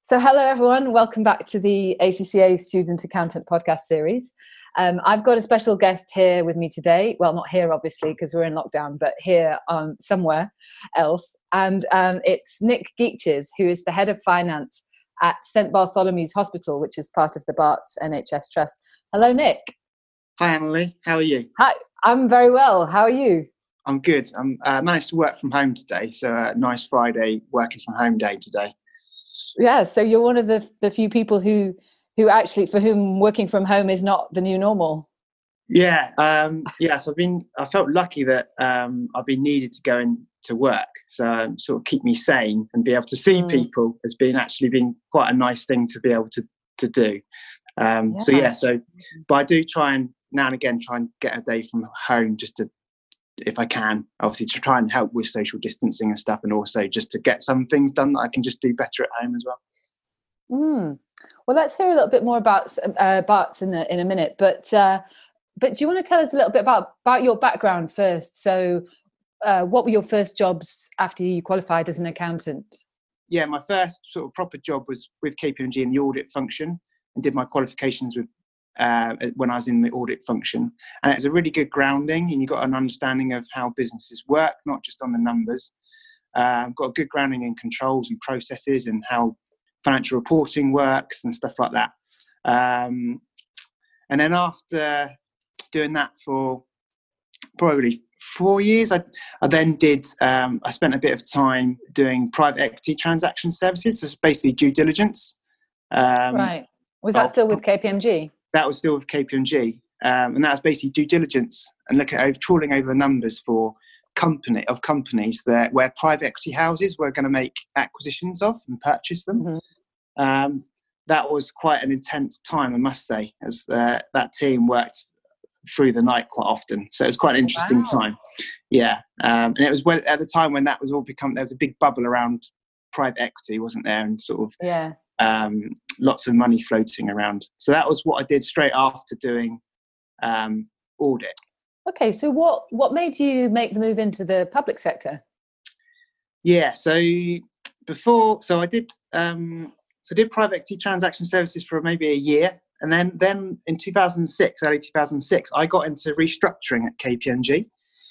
So hello everyone, welcome back to the ACCA Student Accountant podcast series. I've got a special guest here with me today. Well, not here obviously because we're in lockdown, but here somewhere else. And it's Nick Geaches, who is the head of finance at St Bartholomew's Hospital, which is part of the Barts NHS Trust. Hello, Nick. Hi, Emily. How are you? Hi, I'm very well. How are you? I'm good. I managed to work from home today, so a nice Friday working from home day today. Yeah, so you're one of the few people who actually, for whom working from home is not the new normal. Yeah, so I felt lucky that I've been needed to go into work, so sort of keep me sane and be able to see people has been quite a nice thing to be able to do. But I do try and now and again try and get a day from home just to, if I can, obviously to try and help with social distancing and stuff, and also just to get some things done that I can just do better at home as well. Well, let's hear a little bit more about Barts in a minute, but do you want to tell us a little bit about your background first? So what were your first jobs after you qualified as an accountant? Yeah, my first sort of proper job was with KPMG in the audit function, and did my qualifications with when I was in the audit function, and it was a really good grounding, and you got an understanding of how businesses work, not just on the numbers. Got a good grounding in controls and processes and how financial reporting works and stuff like that. And then after doing that for probably 4 years, I then did. I spent a bit of time doing private equity transaction services. So it's basically due diligence. Right. Was that still with KPMG? That was still with KPMG, and that was basically due diligence and looking at trawling over the numbers for companies where private equity houses were going to make acquisitions of and purchase them. Mm-hmm. That was quite an intense time, I must say, as that team worked through the night quite often. So it was quite an interesting time. Yeah, and it was at the time when that was all there was a big bubble around private equity, wasn't there, and sort of lots of money floating around. So that was what I did straight after doing audit. Okay, so what made you make the move into the public sector? Yeah, so I did private equity transaction services for maybe a year, and then in 2006, early 2006, I got into restructuring at KPMG,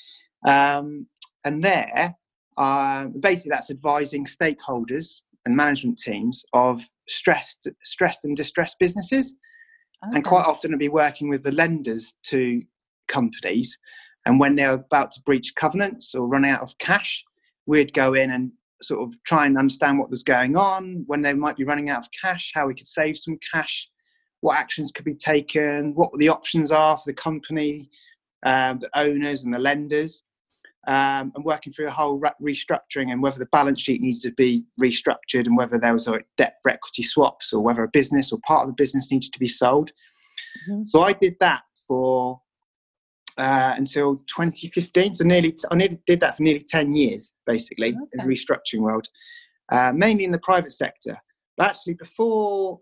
and there, basically that's advising stakeholders and management teams of stressed and distressed businesses. Okay. And quite often I'd be working with the lenders to companies, and when they're about to breach covenants or run out of cash, we'd go in and sort of try and understand what was going on, when they might be running out of cash, how we could save some cash, what actions could be taken, what the options are for the company, the owners and the lenders. And working through a whole restructuring, and whether the balance sheet needed to be restructured, and whether there was a debt for equity swaps, or whether a business or part of the business needed to be sold. Mm-hmm. So I did that for until 2015. So I did that for nearly 10 years, basically, in the restructuring world, mainly in the private sector. But actually, before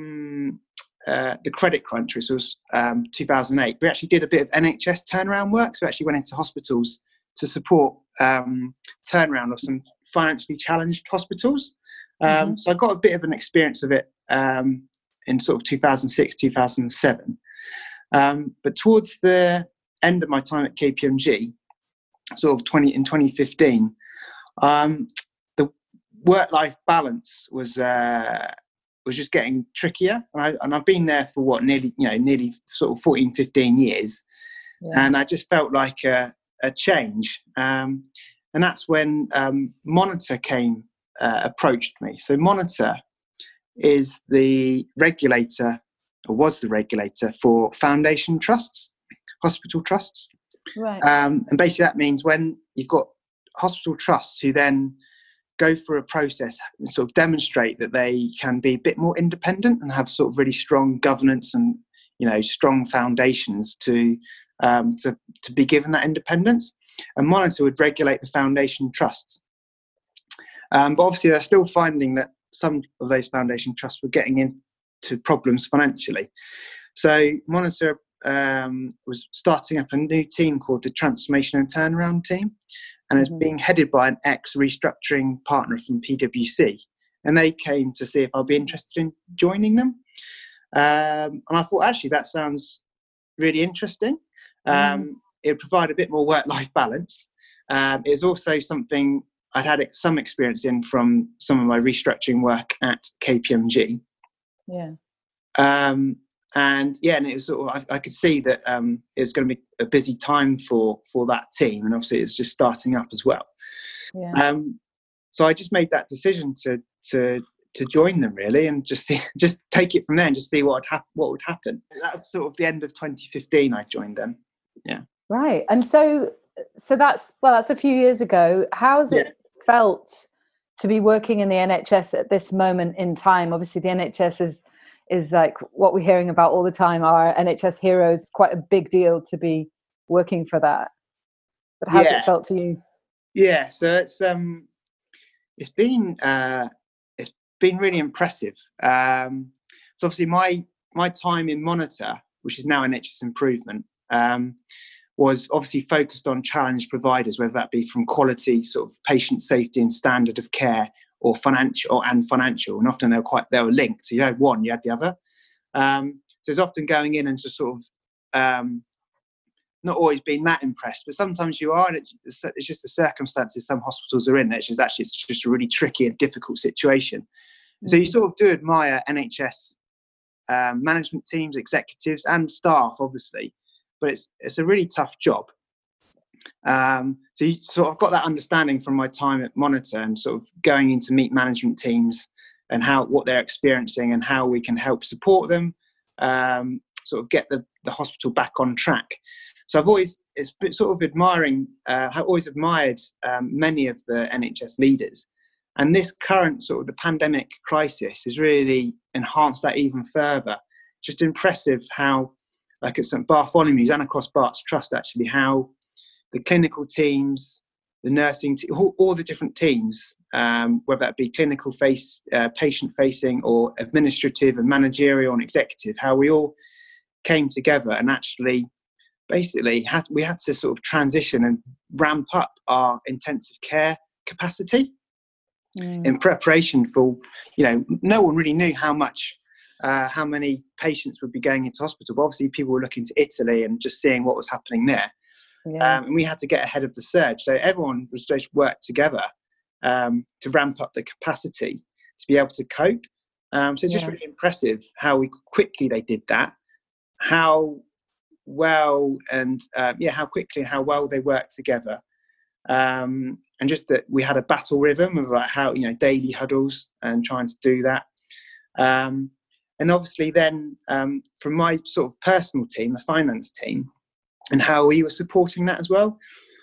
the credit crunch, which was 2008, we actually did a bit of NHS turnaround work. So we actually went into hospitals to support turnaround of some financially challenged hospitals. So I got a bit of an experience of it in sort of 2006, 2007. But towards the end of my time at KPMG, sort of in 2015, the work-life balance was just getting trickier. And I've been there for nearly sort of 14, 15 years. Yeah. And I just felt like a change, and that's when Monitor approached me. So Monitor is the regulator, or was the regulator, for foundation trusts, hospital trusts. Right. And basically that means when you've got hospital trusts who then go through a process and sort of demonstrate that they can be a bit more independent and have sort of really strong governance and strong foundations to be given that independence, and Monitor would regulate the foundation trusts. But obviously they're still finding that some of those foundation trusts were getting into problems financially. So Monitor was starting up a new team called the Transformation and Turnaround Team, and it's being headed by an ex-restructuring partner from PwC. and they came to see if I'd be interested in joining them. And I thought, actually, that sounds really interesting. It would provide a bit more work-life balance. It was also something I'd had some experience in from some of my restructuring work at KPMG. Yeah. And it was sort of, I could see that it was going to be a busy time for that team, and obviously it's just starting up as well. Yeah. So I just made that decision to join them, really, and just take it from there and just see what would happen. That's sort of the end of 2015. I joined them. Yeah. Right. And so that's a few years ago. How's it felt to be working in the NHS at this moment in time? Obviously, the NHS is like what we're hearing about all the time. Our NHS heroes. It's quite a big deal to be working for that. But how's it felt to you? Yeah. So it's been really impressive. So obviously my time in Monitor, which is now NHS Improvement, was obviously focused on challenge providers, whether that be from quality, sort of patient safety and standard of care, or financial. And often they were linked. So you had one, you had the other. So it's often going in and just sort of not always being that impressed, but sometimes you are, and it's just the circumstances some hospitals are in. It's just a really tricky and difficult situation. Mm-hmm. So you sort of do admire NHS management teams, executives, and staff, obviously, but it's a really tough job. So you sort of got that understanding from my time at Monitor, and sort of going in to meet management teams and what they're experiencing and how we can help support them, sort of get the hospital back on track. So I've always admired many of the NHS leaders, and this current sort of the pandemic crisis has really enhanced that even further. Just impressive how, like at St Bartholomew's and across Barts Trust, actually, how the clinical teams, the nursing all the different teams, whether that be clinical patient facing, or administrative and managerial and executive, how we all came together and actually basically we had to sort of transition and ramp up our intensive care capacity in preparation for, no one really knew how many patients would be going into hospital. But obviously people were looking to Italy and just seeing what was happening there. Yeah. And we had to get ahead of the surge. So everyone was just worked together to ramp up the capacity to be able to cope. So it's just really impressive how quickly they did that, how well and how quickly and how well they worked together, and just that we had a battle rhythm of like how daily huddles and trying to do that, and obviously then from my sort of personal team, the finance team, and how we were supporting that as well.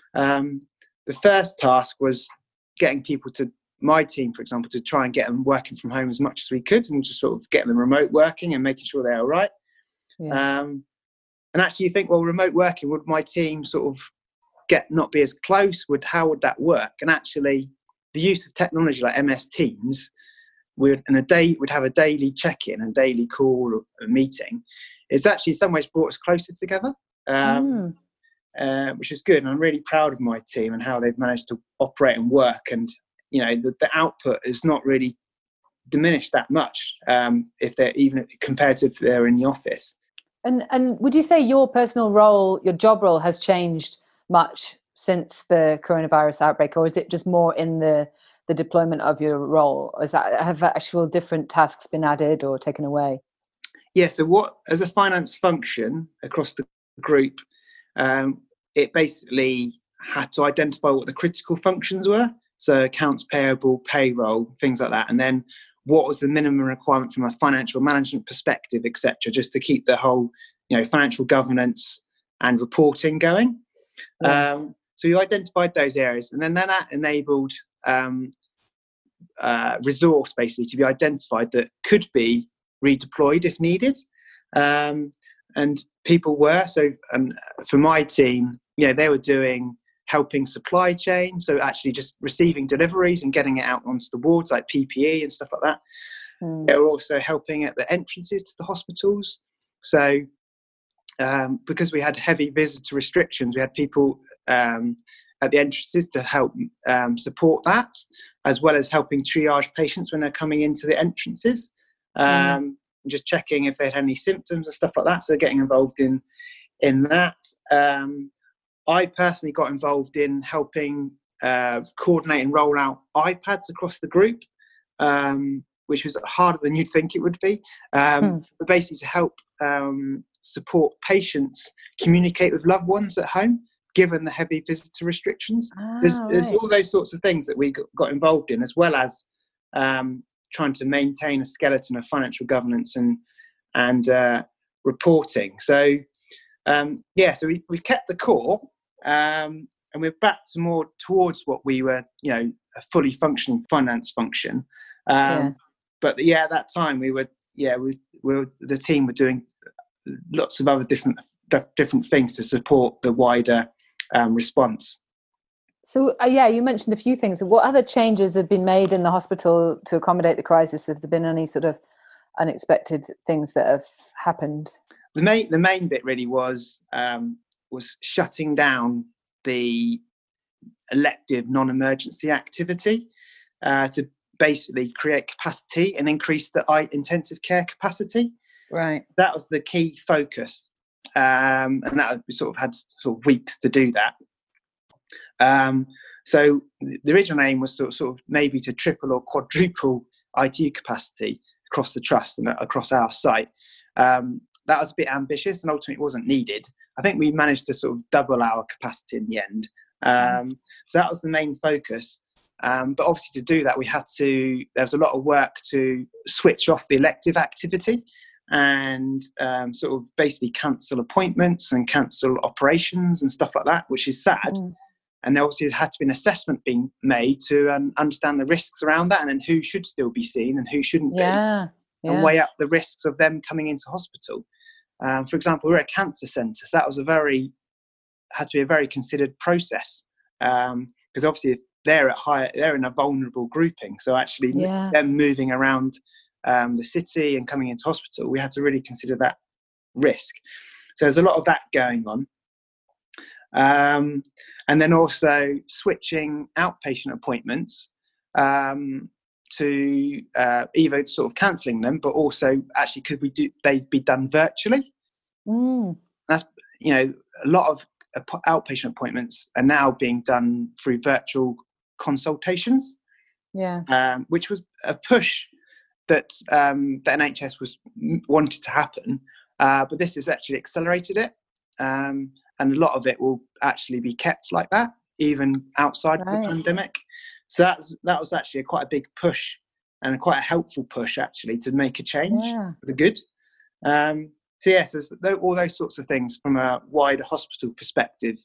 The first task was getting people to my team, for example, to try and get them working from home as much as we could, and just sort of getting them remote working and making sure they're all right. And actually you think, well, remote working, would my team sort of not be as close? How would that work? And actually the use of technology like MS Teams, we'd have a daily check-in, a daily call, or a meeting. It's actually in some ways brought us closer together, which is good. And I'm really proud of my team and how they've managed to operate and work. And, the output is not really diminished that much if they're even compared to if they're in the office. And would you say your personal role, your job role, has changed much since the coronavirus outbreak, or is it just more in the deployment of your role? Or have actual different tasks been added or taken away? Yeah, so as a finance function across the group, it basically had to identify what the critical functions were. So accounts payable, payroll, things like that. And then what was the minimum requirement from a financial management perspective, etc., just to keep the whole, financial governance and reporting going. So you identified those areas, and then that enabled resource basically to be identified that could be redeployed if needed. And people were. So for my team, they were helping supply chain, so actually just receiving deliveries and getting it out onto the wards, like PPE and stuff like that. They were also helping at the entrances to the hospitals. So because we had heavy visitor restrictions, we had people at the entrances to help support that. as well as helping triage patients when they're coming into the entrances, just checking if they had any symptoms and stuff like that. So getting involved in that. I personally got involved in helping coordinate and roll out iPads across the group, which was harder than you'd think it would be. But basically to help support patients communicate with loved ones at home, given the heavy visitor restrictions. There's all those sorts of things that we got involved in, as well as trying to maintain a skeleton of financial governance and reporting. So so we've kept the core, and we're back to more towards what we were, a fully functioning finance function. But at that time we were the team were doing lots of other different things to support the wider response. So you mentioned a few things. What other changes have been made in the hospital to accommodate the crisis? Have there been any sort of unexpected things that have happened? The main bit really was shutting down the elective non-emergency activity to basically create capacity and increase the intensive care capacity. Right. That was the key focus, and that we sort of had weeks to do that. So the original aim was sort of maybe to triple or quadruple IT capacity across the trust and across our site. That was a bit ambitious and ultimately wasn't needed. I think we managed to sort of double our capacity in the end. So that was the main focus. But obviously to do that, there was a lot of work to switch off the elective activity and sort of basically cancel appointments and cancel operations and stuff like that, which is sad. And there obviously had to be an assessment being made to understand the risks around that, and then who should still be seen and who shouldn't be, and weigh up the risks of them coming into hospital. For example, we're a cancer centre, so that was had to be a very considered process, because obviously they're in a vulnerable grouping. So actually, them moving around the city and coming into hospital, we had to really consider that risk. So there's a lot of that going on. And then also switching outpatient appointments to either sort of cancelling them, but also actually they be done virtually? That's a lot of outpatient appointments are now being done through virtual consultations. Which was a push that the NHS wanted to happen, but this has actually accelerated it. And a lot of it will actually be kept like that, even outside of the pandemic. So that was actually quite a big push, and quite a helpful push, actually, to make a change for the good. So yes, there's all those sorts of things from a wider hospital perspective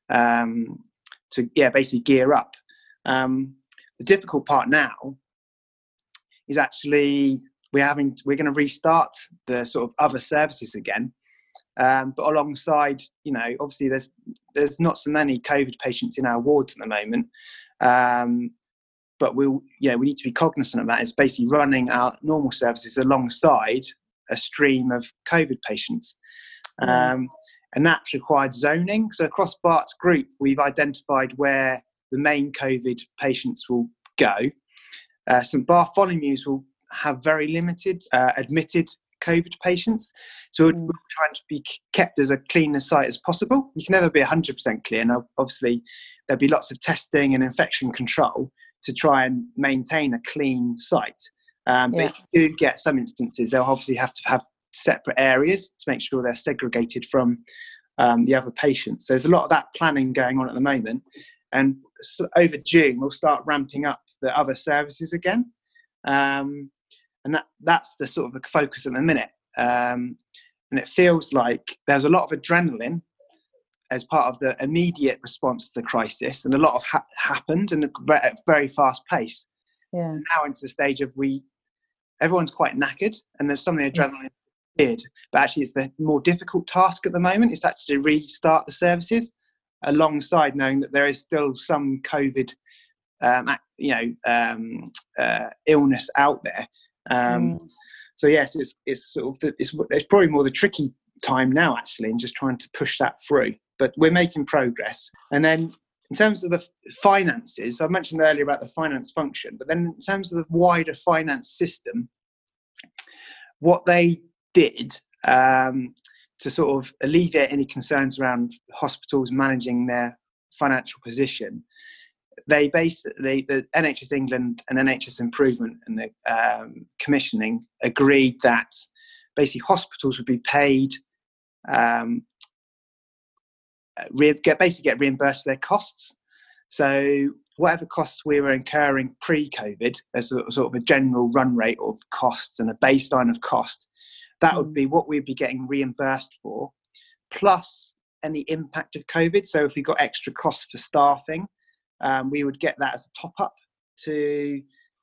to basically gear up. The difficult part now is actually we're going to restart the sort of other services again. But alongside, obviously there's not so many COVID patients in our wards at the moment. But we need to be cognizant of that. It's basically running our normal services alongside a stream of COVID patients. And that's required zoning. So across Bart's group, we've identified where the main COVID patients will go. St Bartholomew's will have very limited admitted COVID patients. So we're trying to be kept as a clean site as possible. You can never be 100% clear. Now, obviously, there'll be lots of testing and infection control to try and maintain a clean site. But if you do get some instances, they'll obviously have to have separate areas to make sure they're segregated from the other patients. So there's a lot of that planning going on at the moment. And so over June, we'll start ramping up the other services again. And that's the sort of the focus at the minute. And it feels like there's a lot of adrenaline as part of the immediate response to the crisis, and a lot of happened and at a very fast pace. Now into the stage of everyone's quite knackered, and there's some of the adrenaline did, but actually it's the more difficult task at the moment is to actually restart the services alongside knowing that there is still some COVID illness out there. So yes, it's probably more the tricky time now, actually, and just trying to push that through. But we're making progress. And then in terms of the finances, I mentioned earlier about the finance function, but then in terms of the wider finance system, what they did to sort of alleviate any concerns around hospitals managing their financial position, they basically, the NHS England and NHS Improvement and the commissioning agreed that basically hospitals would be paid, get reimbursed for their costs. So whatever costs we were incurring pre-COVID as a sort of a general run rate of costs and a baseline of cost, that would be what we'd be getting reimbursed for, plus any impact of COVID. So if we got extra costs for staffing, we would get that as a top up to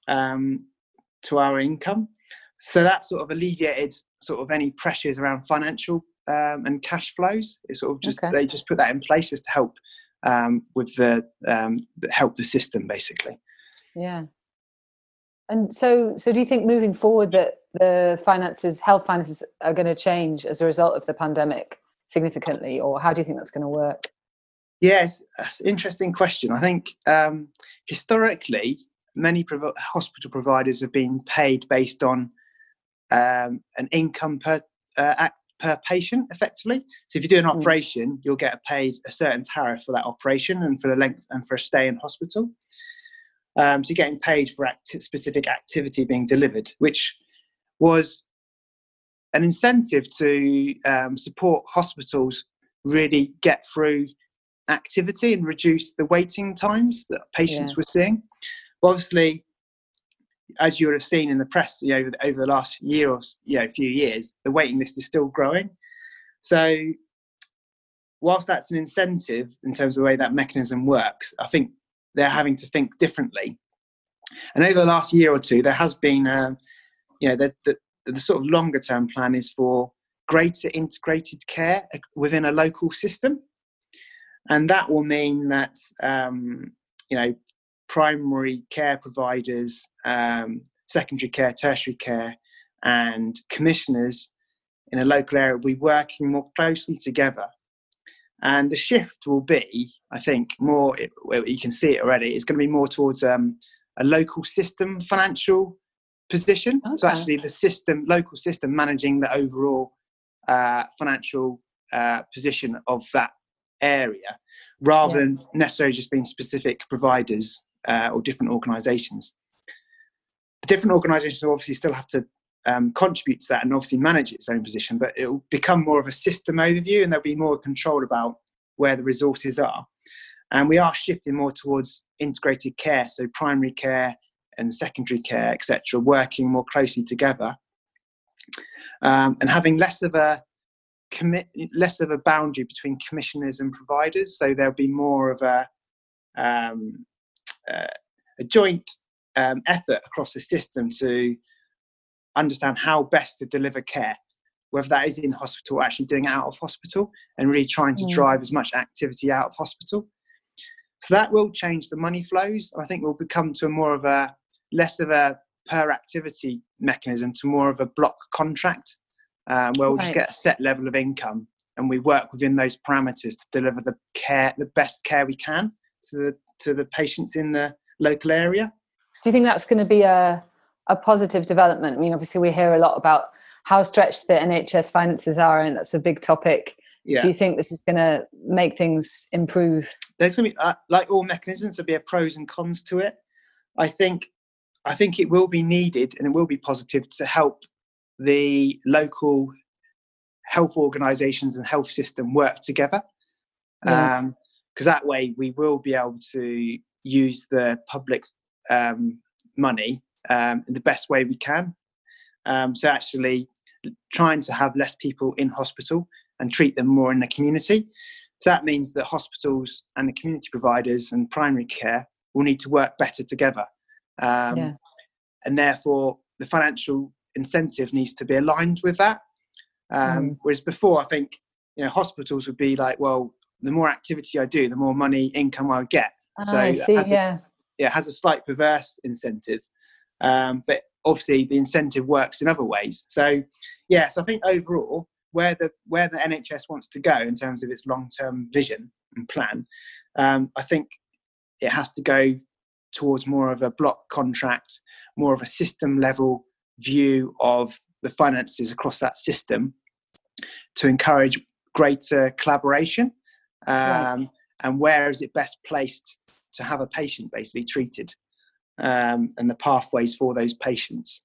our income. So that sort of alleviated sort of any pressures around financial and cash flows. It sort of just they just put that in place just to help with help the system basically. Yeah. And so do you think moving forward that the health finances are going to change as a result of the pandemic significantly, or how do you think that's going to work? Yes, that's an interesting question. I think historically, many hospital providers have been paid based on an income per patient, effectively. So if you do an operation, you'll get paid a certain tariff for that operation and for the length and for a stay in hospital. So you're getting paid for specific activity being delivered, which was an incentive to support hospitals really get through activity and reduce the waiting times that patients were seeing. Well, obviously, as you would have seen in the press, over the last year or few years, the waiting list is still growing. So whilst that's an incentive in terms of the way that mechanism works, I think they're having to think differently. And over the last year or two, there has been, the sort of longer term plan is for greater integrated care within a local system. And that will mean that, primary care providers, secondary care, tertiary care, and commissioners in a local area will be working more closely together. And the shift will be, I think, more, you can see it already, it's going to be more towards a local system financial position. Okay. So actually the local system managing the overall financial position of that area, rather than necessarily just being specific providers or different organisations. The different organisations will obviously still have to contribute to that and obviously manage its own position, but it will become more of a system overview and there'll be more control about where the resources are. And we are shifting more towards integrated care, so primary care and secondary care, etc., working more closely together, and having less of a boundary between commissioners and providers. So there'll be more of a joint effort across the system to understand how best to deliver care, whether that is in hospital or actually doing it out of hospital, and really trying to drive as much activity out of hospital. So that will change the money flows. I think we'll become to less of a per activity mechanism to more of a block contract, where we'll just get a set level of income and we work within those parameters to deliver the best care we can to the patients in the local area. Do you think that's going to be a positive development? I mean, obviously we hear a lot about how stretched the NHS finances are, and that's a big topic. Yeah. Do you think this is going to make things improve? There's going to be, like all mechanisms, there'll be a pros and cons to it. I think it will be needed and it will be positive to help the local health organisations and health system work together. Because that way we will be able to use the public money in the best way we can. So actually trying to have less people in hospital and treat them more in the community. So that means that hospitals and the community providers and primary care will need to work better together. And therefore the financial incentive needs to be aligned with that. Whereas before, I think, hospitals would be like, well, the more activity I do, the more income I would get. It has a slight perverse incentive. But obviously the incentive works in other ways. So I think overall, where the NHS wants to go in terms of its long-term vision and plan. I think it has to go towards more of a block contract, more of a system level view of the finances across that system to encourage greater collaboration. And where is it best placed to have a patient basically treated, and the pathways for those patients.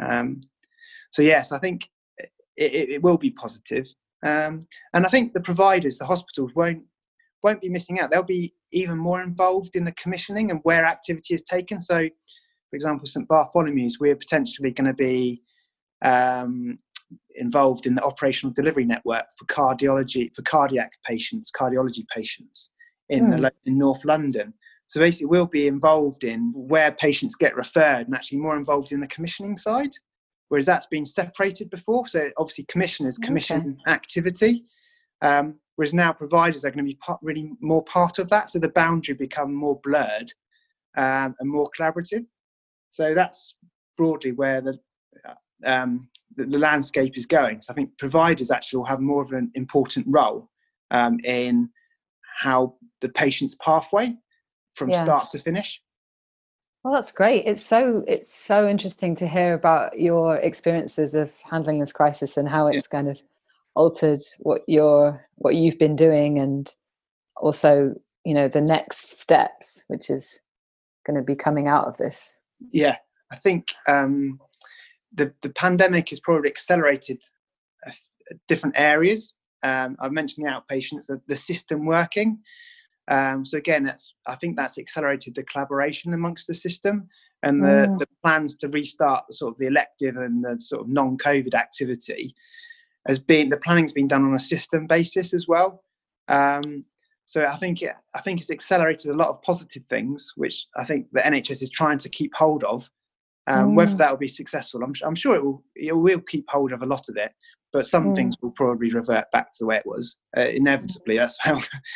So yes, I think it will be positive. And I think the providers, the hospitals, won't be missing out. They'll be even more involved in the commissioning and where activity is taken. So, for example, St Bartholomew's, we're potentially going to be involved in the operational delivery network for cardiology, for cardiac patients, cardiology patients in North London. So basically, we'll be involved in where patients get referred and actually more involved in the commissioning side, whereas that's been separated before. So obviously, commissioners commission activity. Whereas now providers are going to be really more part of that. So the boundary become more blurred and more collaborative. So that's broadly where the landscape is going. So I think providers actually will have more of an important role in how the patient's pathway from start to finish. Well, that's great. It's so interesting to hear about your experiences of handling this crisis and how it's kind of altered what you've been doing, and also, you know, the next steps, which is going to be coming out of this. Yeah, I think the pandemic has probably accelerated different areas. I've mentioned the outpatients, the system working. So again, I think that's accelerated the collaboration amongst the system, and the plans to restart sort of the elective and the sort of non-COVID activity the planning's been done on a system basis as well. So I think it's accelerated a lot of positive things, which I think the NHS is trying to keep hold of. Whether that will be successful, I'm sure it will keep hold of a lot of it, but some things will probably revert back to the way it was. Inevitably, that's how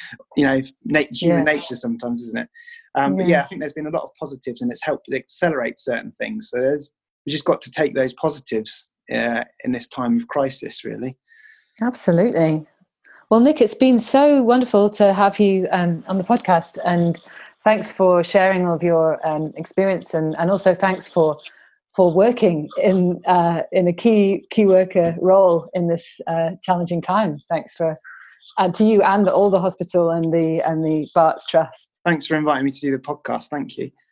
human nature sometimes, isn't it? But yeah, I think there's been a lot of positives, and it's helped accelerate certain things. So we just got to take those positives in this time of crisis, really. Absolutely. Well, Nick, it's been so wonderful to have you on the podcast, and thanks for sharing all of your experience, and also thanks for working in a key worker role in this challenging time. Thanks to you and all the hospital and the Barts Trust. Thanks for inviting me to do the podcast. Thank you.